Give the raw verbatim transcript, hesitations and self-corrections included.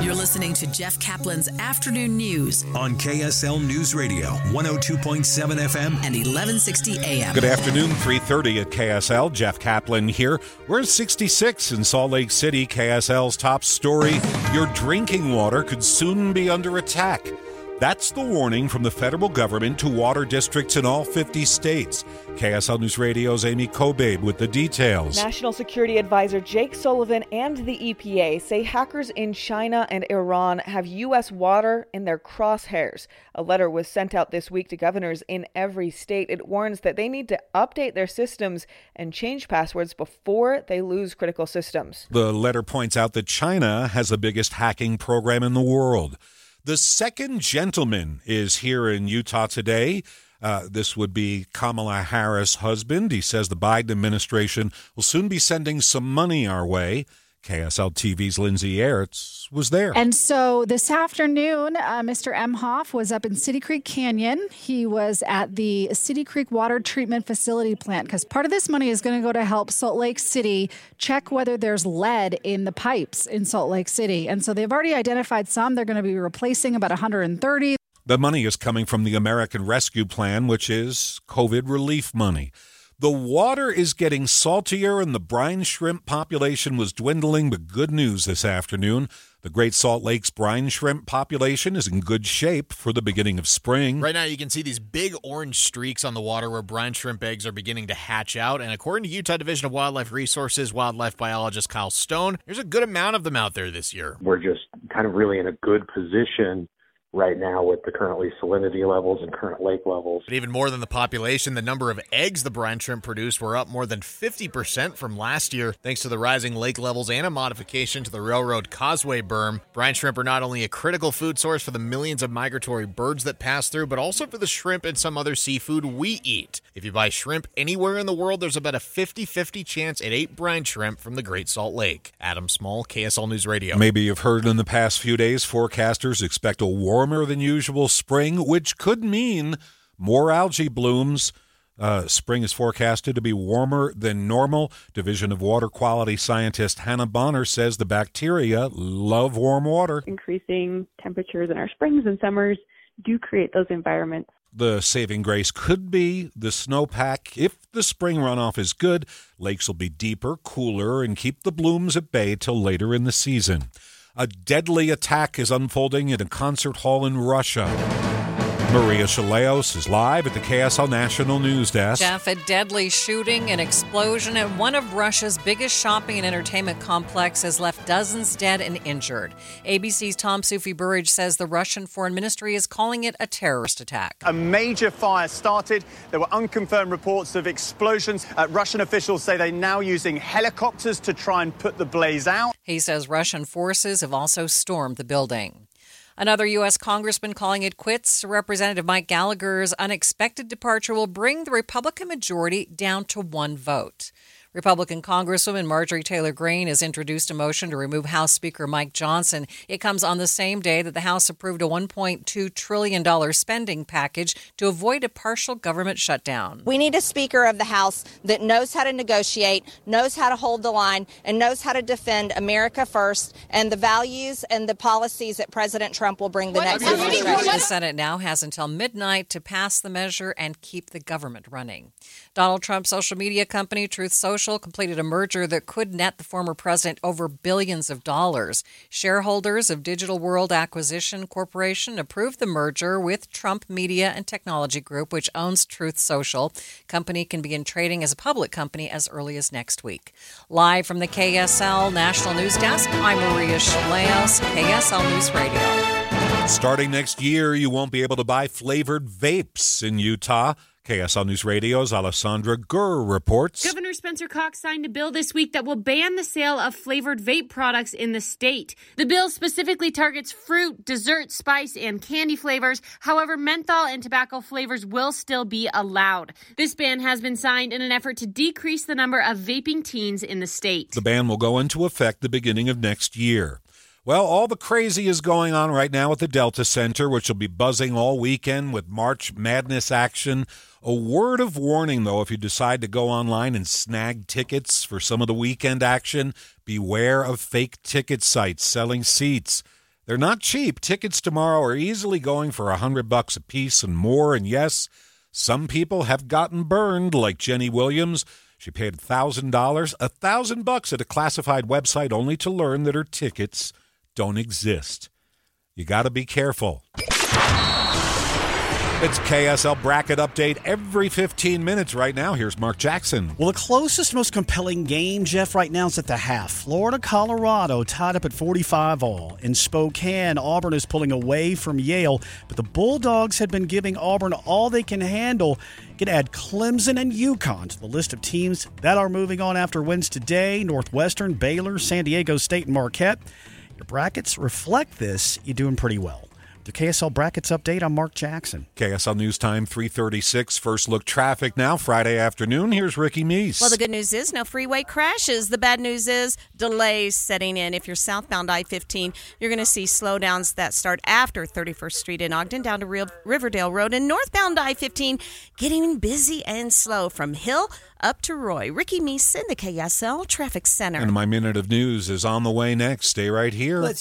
You're listening to Jeff Kaplan's Afternoon News on K S L News Radio, one oh two point seven F M and eleven sixty A M. Good afternoon, three thirty at K S L. Jeff Kaplan here. We're at sixty-six in Salt Lake City. K S L's top story, your drinking water could soon be under attack. That's the warning from the federal government to water districts in all fifty states. K S L News Radio's Amy Kobabe with the details. National Security Advisor Jake Sullivan and the E P A say hackers in China and Iran have U S water in their crosshairs. A letter was sent out this week to governors in every state. It warns that they need to update their systems and change passwords before they lose critical systems. The letter points out that China has the biggest hacking program in the world. The second gentleman is here in Utah today. Uh, this would be Kamala Harris' husband. He says the Biden administration will soon be sending some money our way. K S L T V's Lindsay Aerts was there. And so this afternoon, uh, Mister Emhoff was up in City Creek Canyon. He was at the City Creek Water Treatment Facility plant because part of this money is going to go to help Salt Lake City check whether there's lead in the pipes in Salt Lake City. And so they've already identified some. They're going to be replacing about one hundred thirty. The money is coming from the American Rescue Plan, which is COVID relief money. The water is getting saltier and the brine shrimp population was dwindling, but good news this afternoon. The Great Salt Lake's brine shrimp population is in good shape for the beginning of spring. Right now you can see these big orange streaks on the water where brine shrimp eggs are beginning to hatch out. And according to Utah Division of Wildlife Resources wildlife biologist Kyle Stone, there's a good amount of them out there this year. We're just kind of really in a good position right now with the currently salinity levels and current lake levels. But even more than the population, the number of eggs the brine shrimp produced were up more than fifty percent from last year, thanks to the rising lake levels and a modification to the railroad causeway berm. Brine shrimp are not only a critical food source for the millions of migratory birds that pass through, but also for the shrimp and some other seafood we eat. If you buy shrimp anywhere in the world, there's about a fifty-fifty chance it ate brine shrimp from the Great Salt Lake. Adam Small, K S L News Radio. Maybe you've heard in the past few days, forecasters expect a war warmer than usual spring, which could mean more algae blooms. Uh, spring is forecasted to be warmer than normal. Division of Water Quality scientist Hannah Bonner says the bacteria love warm water. Increasing temperatures in our springs and summers do create those environments. The saving grace could be the snowpack. If the spring runoff is good, lakes will be deeper, cooler, and keep the blooms at bay till later in the season. A deadly attack is unfolding at a concert hall in Russia. Maria Chaleos is live at the K S L National News Desk. Jeff, a deadly shooting and explosion at one of Russia's biggest shopping and entertainment complexes has left dozens dead and injured. A B C's Tom Sufi Burridge says the Russian Foreign Ministry is calling it a terrorist attack. A major fire started. There were unconfirmed reports of explosions. Uh, Russian officials say they're now using helicopters to try and put the blaze out. He says Russian forces have also stormed the building. Another U S congressman calling it quits. Representative Mike Gallagher's unexpected departure will bring the Republican majority down to one vote. Republican Congresswoman Marjorie Taylor Greene has introduced a motion to remove House Speaker Mike Johnson. It comes on the same day that the House approved a one point two trillion dollars spending package to avoid a partial government shutdown. We need a Speaker of the House that knows how to negotiate, knows how to hold the line, and knows how to defend America first and the values and the policies that President Trump will bring the next administration. The Senate now has until midnight to pass the measure and keep the government running. Donald Trump's social media company, Truth Social, completed a merger that could net the former president over billions of dollars. Shareholders of Digital World Acquisition Corporation approved the merger with Trump Media and Technology Group, which owns Truth Social. Company can begin trading as a public company as early as next week. Live from the K S L National News Desk, I'm Maria Chaleos, K S L News Radio. Starting next year, you won't be able to buy flavored vapes in Utah. K S L News Radio's Alessandra Gurr reports. Governor Spencer Cox signed a bill this week that will ban the sale of flavored vape products in the state. The bill specifically targets fruit, dessert, spice, and candy flavors. However, menthol and tobacco flavors will still be allowed. This ban has been signed in an effort to decrease the number of vaping teens in the state. The ban will go into effect the beginning of next year. Well, all the crazy is going on right now at the Delta Center, which will be buzzing all weekend with March Madness action. A word of warning, though, if you decide to go online and snag tickets for some of the weekend action, beware of fake ticket sites selling seats. They're not cheap. Tickets tomorrow are easily going for a hundred bucks a piece and more. And yes, some people have gotten burned, like Jenny Williams. She paid a thousand dollars, a thousand bucks at a classified website, only to learn that her tickets don't exist. You got to be careful. It's K S L Bracket Update every fifteen minutes right now. Here's Mark Jackson. Well, the closest, most compelling game, Jeff, right now is at the half. Florida, Colorado tied up at forty-five all. In Spokane, Auburn is pulling away from Yale, but the Bulldogs had been giving Auburn all they can handle. You can add Clemson and UConn to the list of teams that are moving on after wins today. Northwestern, Baylor, San Diego State, and Marquette. Your brackets reflect this. You're doing pretty well. The K S L Brackets Update, I'm Mark Jackson. K S L News Time, three thirty-six. First look traffic now, Friday afternoon. Here's Ricky Meese. Well, the good news is no freeway crashes. The bad news is delays setting in. If you're southbound I fifteen, you're going to see slowdowns that start after thirty-first Street in Ogden down to Real- Riverdale Road. And northbound I fifteen getting busy and slow from Hill up to Roy. Ricky Meese in the K S L Traffic Center. And my minute of news is on the way next. Stay right here. Let's